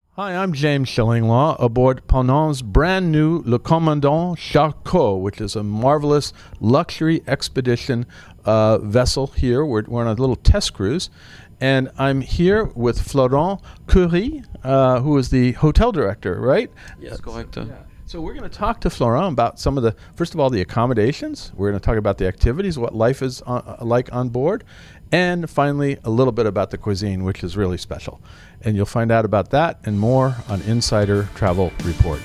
Hi, I'm James Shillinglaw aboard Ponant's brand new Le Commandant Charcot, which is a marvelous luxury expedition vessel here. We're on a little test cruise. And I'm here with Florent Curie, who is the hotel director, right? Yes, correct. So we're going to talk to Florent about some of the, first of all, the accommodations. We're going to talk about the activities, what life is like on board. And finally, a little bit about the cuisine, which is really special. And you'll find out about that and more on Insider Travel Report.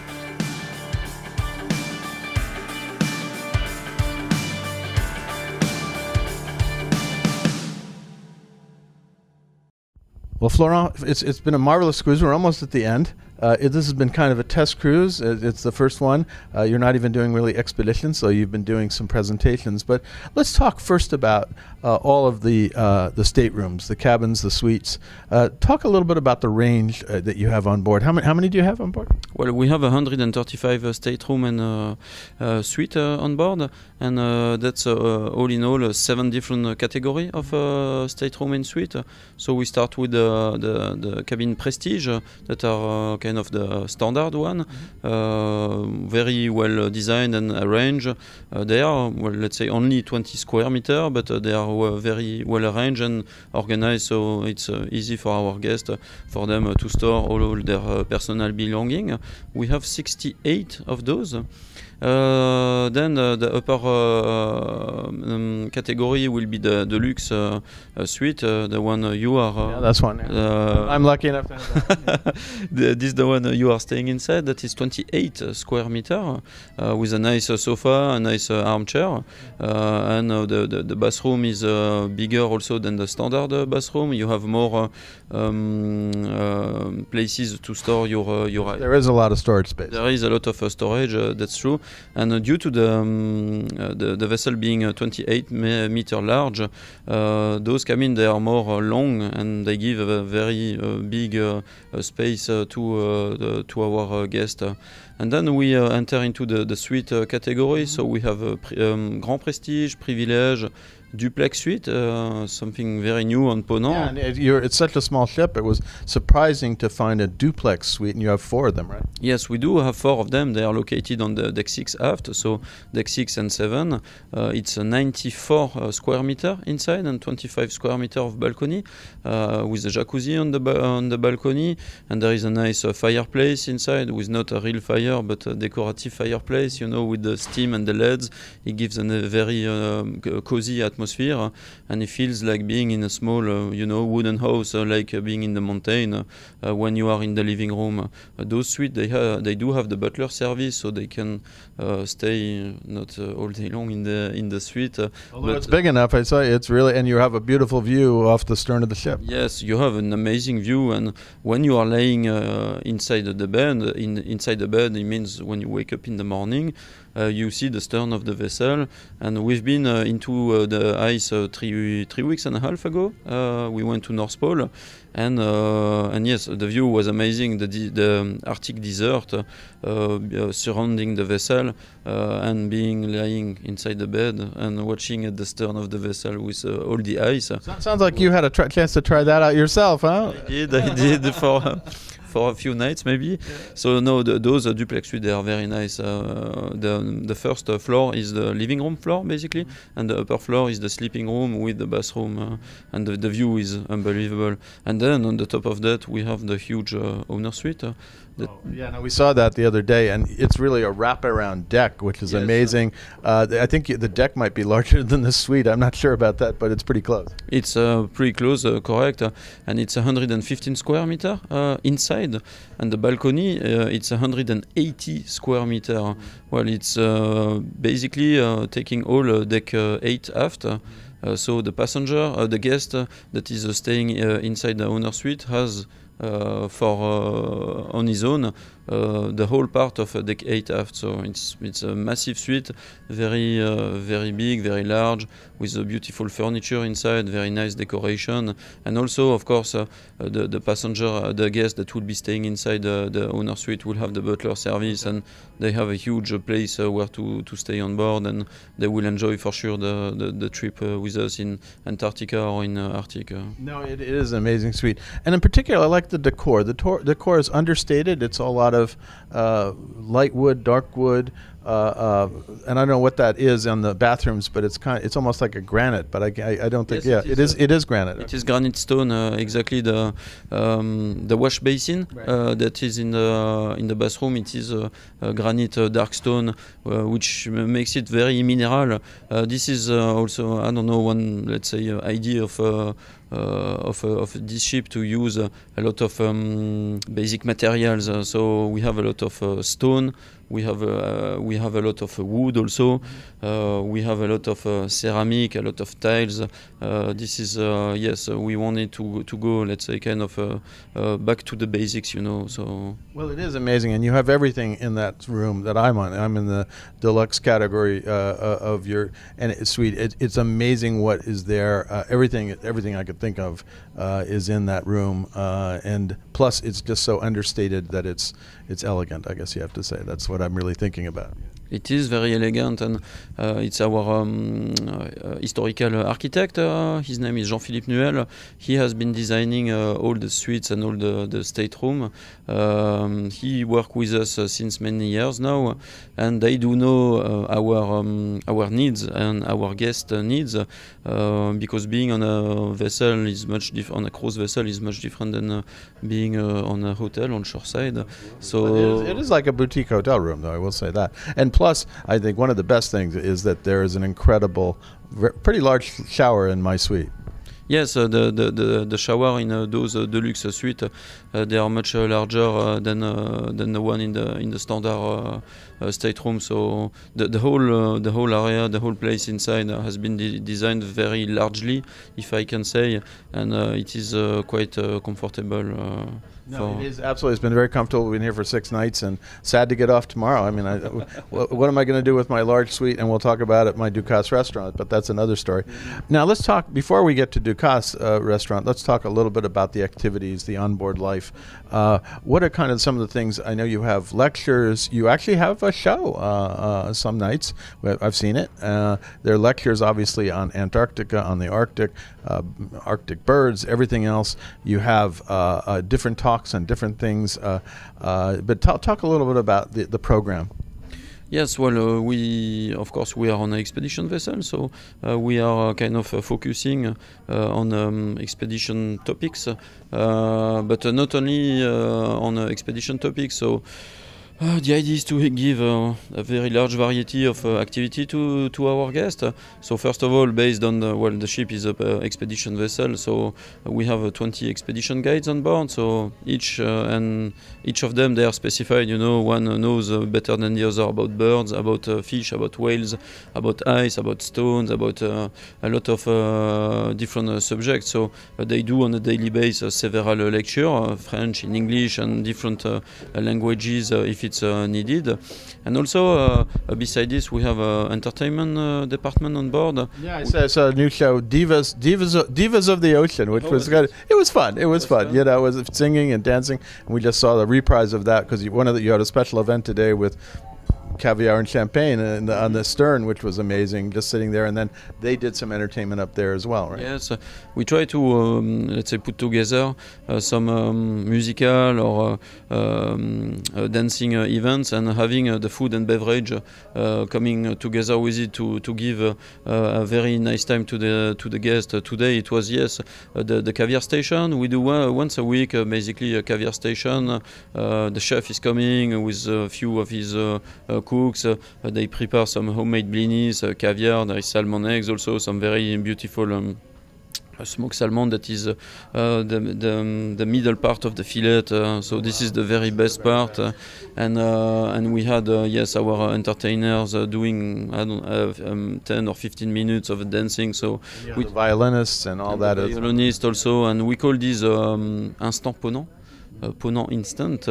Well, Florent, it's been a marvelous cruise. We're almost at the end. This has been kind of a test cruise. It's the first one. You're not even doing really expeditions, so you've been doing some presentations. But let's talk first about all of the staterooms, the cabins, the suites. Talk a little bit about the range that you have on board. How many do you have on board? Well, we have 135 stateroom and suite on board, and that's all in all 7 different category of stateroom and suite. So we start with the cabin Prestige that are kind of the standard one, very well designed and arranged. They are, well, let's say only 20 square meter, but they are very well arranged and organized, so it's easy for our guests for them to store all their personal belongings. We have 68 of those. Then the upper category will be the deluxe suite, the one you are. Yeah, that's one. I'm lucky enough to have that. This is the one you are staying inside. That is 28 square meter with a nice sofa, a nice armchair, and the bathroom is bigger also than the standard bathroom. You have more places to store your items. There is a lot of storage space. There is a lot of storage. That's true. And due to the vessel being 28 meter large, those cabins they are more long and they give a very big space to our guests. And then we enter into the suite category. So we have Grand Prestige, Privilège, Duplex suite, something very new on Ponant. Yeah, and it's such a small ship. It was surprising to find a duplex suite, and you have 4 of them, right? Yes, we do have 4 of them. They are located on the deck 6 aft, so deck 6 and 7. It's a 94 square meter inside and 25 square meter of balcony with a jacuzzi on the balcony, and there is a nice fireplace inside with not a real fire but a decorative fireplace, with the steam and the LEDs. It gives a very cozy atmosphere, and it feels like being in a small wooden house, like being in the mountain when you are in the living room. Those suites they do have the butler service, so they can stay not all day long in the suite. Although it's big enough, I say it's really, and you have a beautiful view off the stern of the ship. Yes, you have an amazing view, and when you are laying inside the bed, it means when you wake up in the morning, you see the stern of the vessel. And we've been into the ice 3 weeks and a half ago. We went to North Pole, and yes, the view was amazing. The Arctic desert surrounding the vessel, and lying inside the bed and watching at the stern of the vessel with all the ice. Sounds like you had a chance to try that out yourself, huh? I did for a few nights maybe. Yeah. So no, those duplex suites, they are very nice. The first floor is the living room floor basically, and the upper floor is the sleeping room with the bathroom, and the view is unbelievable. And then on the top of that we have the huge owner suite. We saw that the other day, and it's really a wraparound deck, which is amazing. I think the deck might be larger than the suite. I'm not sure about that, but it's pretty close. It's pretty close, correct. And it's 115 square meter inside, and the balcony it's 180 square meter. Well, it's basically taking all deck 8 aft. So the passenger, the guest that is staying inside the owner suite has on his own the whole part of deck 8 aft. So it's a massive suite, very big, very large, with a beautiful furniture inside, very nice decoration, and also of course the passenger, the guest that will be staying inside the owner suite will have the butler service, and they have a huge place where to stay on board, and they will enjoy for sure the trip with us in Antarctica or in Arctic. No, it is an amazing suite, and in particular, I like the decor. The decor is understated. It's a lot of light wood, dark wood, and I don't know what that is on the bathrooms, but it's almost like a granite. But I don't think it is granite. It is granite stone, exactly the wash basin that is in the bathroom. It is granite dark stone, which makes it very mineral. This is also, I don't know, one, let's say, idea of this ship to use a lot of basic materials. So we have a lot of stone. We have a lot of wood also. We have a lot of ceramic, a lot of tiles. This is we wanted to go, let's say, kind of back to the basics, you know. So well, it is amazing, and you have everything in that room that I'm on. I'm in the deluxe category of your, and it's sweet. It's amazing what is there. Everything I could think of is in that room, and plus it's just so understated that it's elegant. I guess you have to say that's what I'm really thinking about. It is very elegant, and it's our historical architect. His name is Jean-Philippe Nuel. He has been designing all the suites and all the stateroom. He worked with us since many years now, and they do know our needs and our guest needs, because being on a vessel is much on a cruise vessel is much different than being on a hotel on shoreside. So it is like a boutique hotel room, though, I will say that. And plus, I think one of the best things is that there is an incredible, pretty large shower in my suite. Yes, the shower in those deluxe suite, they are much larger than the one in the standard stateroom. So the whole area, the whole place inside has been designed very largely, if I can say, and it is quite comfortable. No, it is absolutely. It's been very comfortable. We've been here for 6 nights, and sad to get off tomorrow. I mean, what am I going to do with my large suite? And we'll talk about it at my Ducasse restaurant, but that's another story. Now, let's talk, before we get to Ducasse restaurant, let's talk a little bit about the activities, the onboard life. What are kind of some of the things? I know you have lectures. You actually have a show some nights. I've seen it. There are lectures, obviously, on Antarctica, on the Arctic, Arctic birds, everything else. You have different talks and different things, but talk a little bit about the program. Yes, well, we are on an expedition vessel, so we are kind of focusing on expedition topics, but not only on expedition topics. So the idea is to give a very large variety of activity to our guests. So first of all, based on the ship is an expedition vessel, so we have 20 expedition guides on board. So each of them, they are specified. You know, one knows better than the other about birds, about fish, about whales, about ice, about stones, about a lot of different subjects. So they do on a daily basis several lectures, French, in English, and different languages if it's needed. And also beside this, we have an entertainment department on board. Yeah, I saw a new show, Divas of the Ocean, which was good. It was fun. It was fun. You know, it was singing and dancing, and we just saw the reprise of that because you had a special event today with caviar and champagne on the stern, which was amazing, just sitting there, and then they did some entertainment up there as well, right? Yes, we try to let's say put together some musical or dancing events, and having the food and beverage coming together with it to give a very nice time to the guest. Today it was the caviar station. We do once a week basically a caviar station. The chef is coming with a few of his cooks. They prepare some homemade blinis, caviar. There is salmon eggs also, some very beautiful smoked salmon that is the middle part of the fillet. So this is the very best part. And we had our entertainers doing 10 or 15 minutes of dancing. So with violinists and all that. Violinists also, and we call these instant ponant. Ponant instant,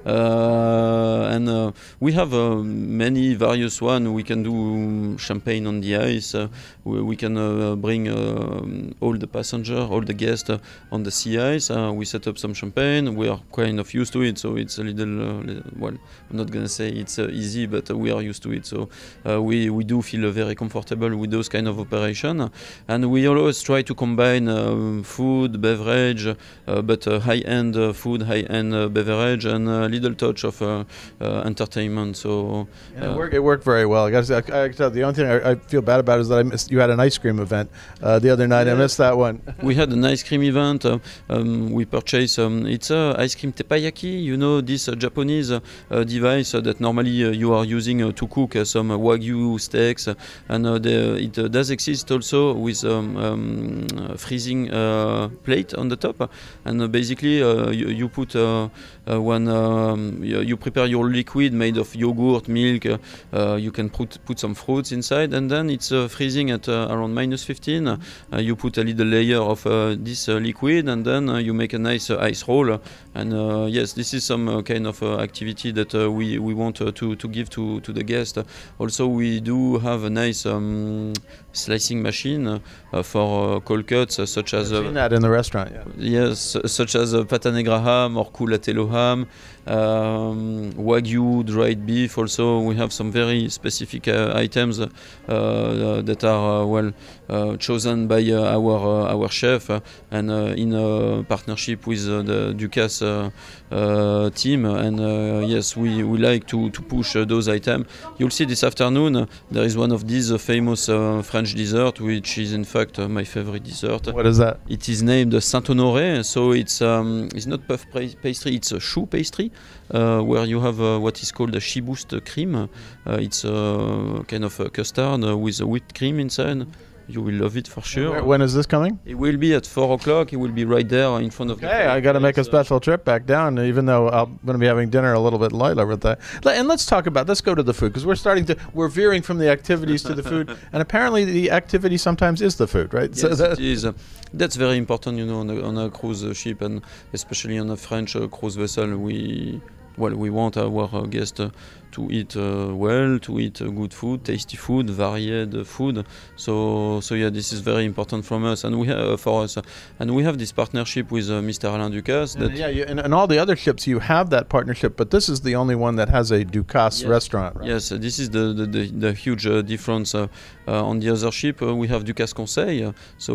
and we have many various one. We can do champagne on the ice. We can bring all the passenger, all the guests on the sea ice. We set up some champagne. We are kind of used to it, so it's a little well. I'm not gonna say it's easy, but we are used to it. So we do feel very comfortable with those kind of operation, and we always try to combine food, beverage, but high-end food, high-end beverage, and a little touch of entertainment. So it worked very well. I got to tell, the only thing I feel bad about is that I missed. You had an ice cream event the other night. Yeah. I missed that one. We had an ice cream event. We purchased it's ice cream teppanyaki. You know, this Japanese device that normally you are using to cook some wagyu steaks, and it does exist also with freezing plate on the top, and basically you put when you prepare your liquid made of yogurt, milk, you can put some fruits inside, and then it's freezing at around -15. You put a little layer of this liquid, and then you make a nice ice roll. And yes, this is some kind of activity that we want to give to the guest. Also, we do have a nice slicing machine for cold cuts, such as I've seen that in the restaurant. Yeah. Yes, such as pata negra ham or culatello ham, wagyu dried beef. Also, we have some very specific items that are chosen by our chef, and in partnership with the Ducasse team. And yes, we like to push those items. You'll see this afternoon there is one of these famous French dessert, which is in fact my favorite dessert. What is that? It is named Saint-Honoré. So it's not puff pastry, it's a choux pastry, where you have what is called a chibouste cream. It's kind of a custard with a whipped cream inside. You will love it for sure. When is this coming? It will be at 4 o'clock. It will be right there in front of the place. I got to make a special trip back down, even though I'm going to be having dinner a little bit later with that. And let's go to the food, because we're veering from the activities to the food, and apparently the activity sometimes is the food, right? Yes, so it is. That's very important, you know, on a cruise ship, and especially on a French cruise vessel. We want our guests to eat to eat good food, tasty food, varied food. So yeah, this is very important from us, and we have this partnership with Mr. Alain Ducasse. And all the other ships you have that partnership, but this is the only one that has a Ducasse restaurant. Right? Yes, this is the huge difference. On the other ship, we have Ducasse Conseil,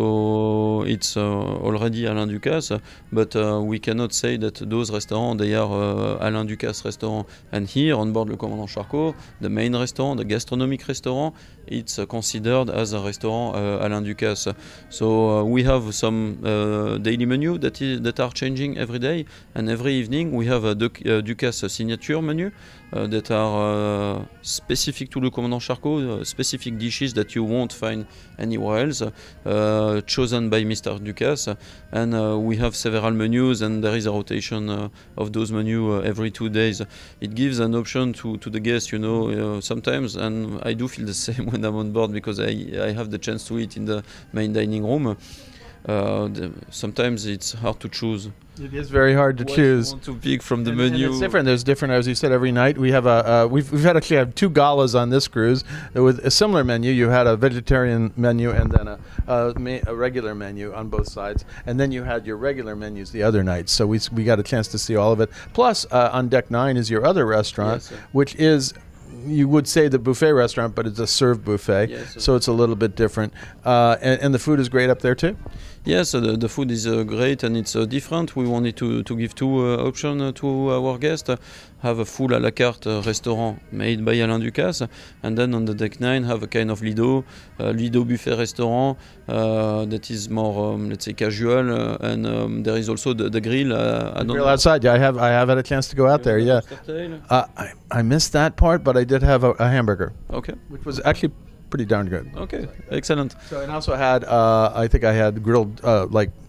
so it's already Alain Ducasse, but we cannot say that those restaurants they are Alain Ducasse restaurant. And here on board Le Commandant Charcot, the main restaurant, the gastronomic restaurant, it's considered as a restaurant Alain Ducasse. So we have some daily menu that are changing every day, and every evening we have a Ducasse signature menu that are specific to Le Commandant Charcot, specific dishes that you won't find anywhere else, chosen by Mr. Ducasse. And we have several menus, and there is a rotation of those menus every 2 days. It gives an option to the guests, you know, sometimes, and I do feel the same when I'm on board, because I have the chance to eat in the main dining room. Sometimes it's hard to choose. It is very hard to choose. You want to pick from the menu. And it's different. There's different, as you said, every night. We have we've actually had 2 galas on this cruise with a similar menu. You had a vegetarian menu and then a regular menu on both sides, and then you had your regular menus the other night. So we got a chance to see all of it. Plus, on Deck 9 is your other restaurant, which is, you would say, the buffet restaurant, but it's a served buffet, so it's a little bit different. And the food is great up there too? Yes, the food is great, and it's different. We wanted to give 2 options to our guests. Have a full à la carte restaurant made by Alain Ducasse, and then on the Deck 9 have a kind of Lido buffet restaurant that is more, let's say, casual, and there is also the grill. Grill outside. Yeah, I have had a chance to go out there. Yeah, I missed that part, but I did have a hamburger. Okay, which was actually pretty darn good. Okay, excellent. So, and also had, I think I had grilled, like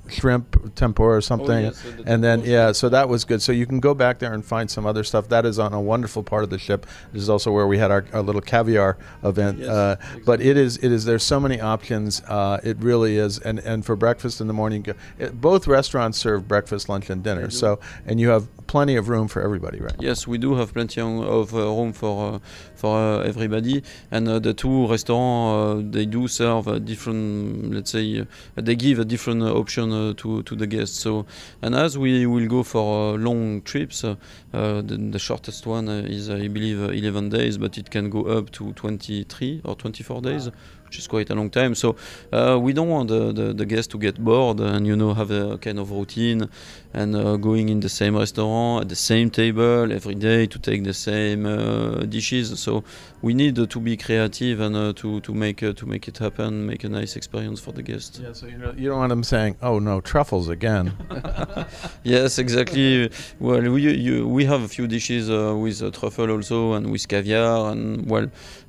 shrimp tempura or something, and then so that was good. So you can go back there and find some other stuff. That is on a wonderful part of the ship. This is also where we had our little caviar event. Exactly. But it is. There's so many options. It really is. And for breakfast in the morning, both restaurants serve breakfast, lunch, and dinner. So and you have plenty of room for everybody, right? Yes, we do have plenty of room for everybody. And the two restaurants they do serve different. Let's say they give a different option to the guests. So and as we will go for long trips, the shortest one is I believe 11 days, but it can go up to 23 or 24 days. Which is quite a long time. So we don't want the guests to get bored and have a kind of routine and going in the same restaurant at the same table every day to take the same dishes. So we need to be creative and to make it happen, make a nice experience for the guests. Yeah, so you don't want them saying, "Oh no, truffles again." Yes, exactly. Well, we have a few dishes with truffle also and with caviar, and well,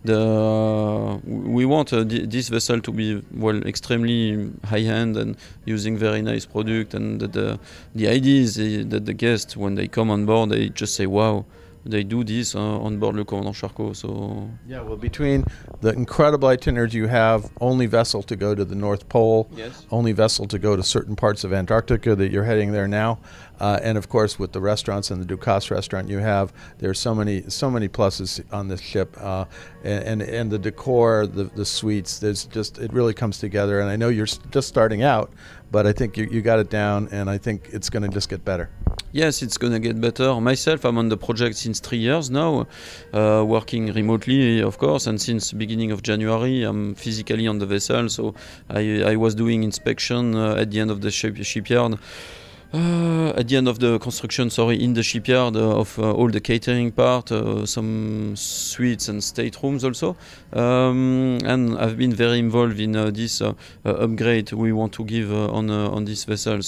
we want this vessel to be extremely high-end and using very nice product, and the idea is that the guests, when they come on board, they just say, "Wow, they do this on board Le Commandant Charcot." So yeah, well, between the incredible itineraries you have, only vessel to go to the North Pole, only vessel to go to certain parts of Antarctica that you're heading there now, and of course with the restaurants and the Ducasse restaurant you have, there's so many pluses on this ship, and the decor, the suites. It really comes together, and I know you're just starting out, but I think you got it down, and I think it's going to just get better. Yes, it's going to get better. Myself, I'm on the project since 3 years now, working remotely, of course, and since beginning of January, I'm physically on the vessel, so I was doing inspection at the end of the shipyard. At the end of the construction, in the shipyard of all the catering part, some suites and staterooms also, and I've been very involved in this upgrade we want to give on this vessel.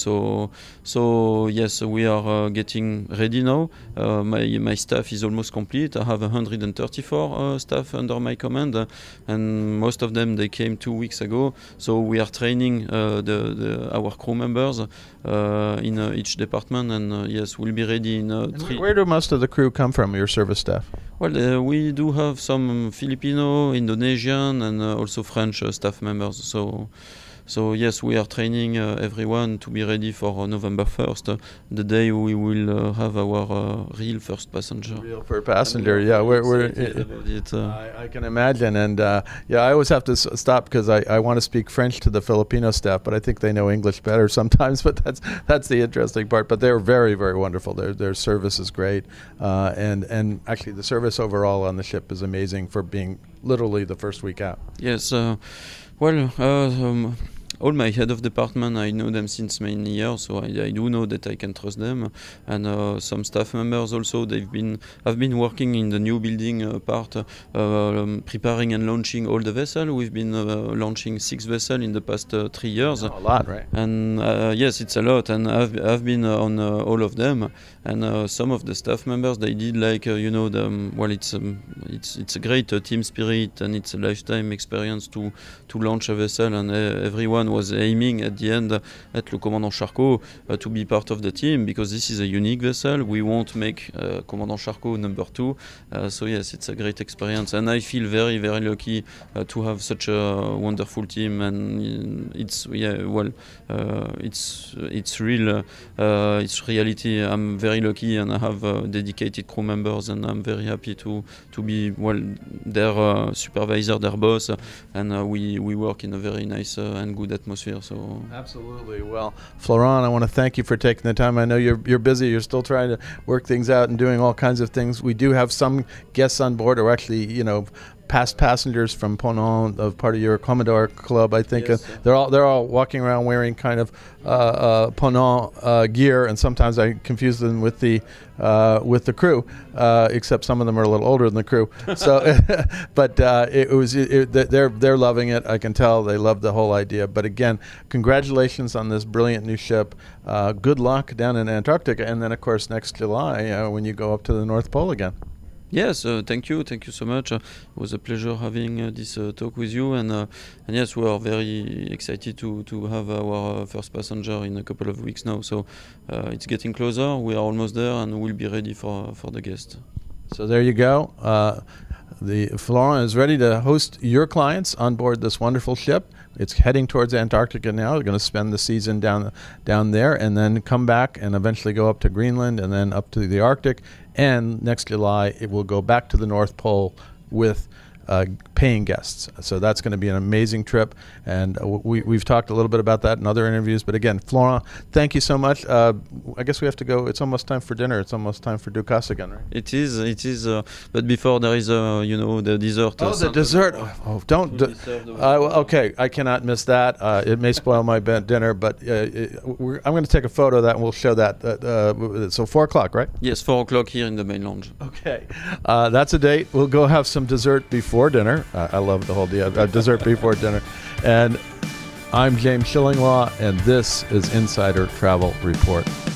So yes, we are getting ready now. My staff is almost complete. I have 134 staff under my command, and most of them they came 2 weeks ago. So we are training our crew members in each department, and yes, we'll be ready in 3. Where do most of the crew come from, your service staff? Well, we do have some Filipino, Indonesian, and also French staff members. So yes, we are training everyone to be ready for November 1st, the day we will have our real first passenger. Real first passenger, yeah. I can imagine, and I always have to stop because I want to speak French to the Filipino staff, but I think they know English better sometimes. But that's the interesting part. But they're very, very wonderful. Their service is great, and actually the service overall on the ship is amazing for being literally the first week out. Yes, all my head of department, I know them since many years, so I do know that I can trust them. And some staff members also, have been working in the new building part, preparing and launching all the vessels. We've been launching 6 vessels in the past 3 years. A lot, right? And yes, it's a lot, and I've been on all of them. And some of the staff members, they did it's a great team spirit, and it's a lifetime experience to launch a vessel, and everyone was aiming at the end at Le Commandant Charcot to be part of the team, because this is a unique vessel. We won't make Commandant Charcot number 2. So yes, it's a great experience, and I feel very, very lucky to have such a wonderful team. And it's real, it's reality. I'm very lucky, and I have dedicated crew members, and I'm very happy to be their supervisor, their boss, and we work in a very nice and good atmosphere. So absolutely. Well, Florent, I want to thank you for taking the time. I know you're busy. You're still trying to work things out and doing all kinds of things. We do have some guests on board, or actually, past passengers from Ponant, of part of your Commodore Club. I think yes, they're all walking around wearing kind of Ponant gear, and sometimes I confuse them with the crew, except some of them are a little older than the crew. So, but they're loving it. I can tell they love the whole idea. But again, congratulations on this brilliant new ship. Good luck down in Antarctica, and then of course next July when you go up to the North Pole again. Yes, thank you so much. It was a pleasure having this talk with you, and yes, we are very excited to have our first passenger in a couple of weeks now. So it's getting closer. We are almost there, and we'll be ready for the guest. So there you go. The Florent is ready to host your clients on board this wonderful ship. It's heading towards Antarctica now. They're going to spend the season down there, and then come back and eventually go up to Greenland and then up to the Arctic. And next July, it will go back to the North Pole with paying guests. So that's going to be an amazing trip. And we've talked a little bit about that in other interviews. But again, Florent, thank you so much. I guess we have to go. It's almost time for dinner. It's almost time for Ducasse again, right? It is. But before there is, the dessert. Oh, the dessert. Oh, don't. Okay, I cannot miss that. It may spoil my dinner, but I'm going to take a photo of that and we'll show that. So 4 o'clock, right? Yes, 4 o'clock here in the main lounge. Okay. That's a date. We'll go have some dessert before dinner. I love the whole deal. Dessert before dinner. And I'm James Shillinglaw, and this is Insider Travel Report.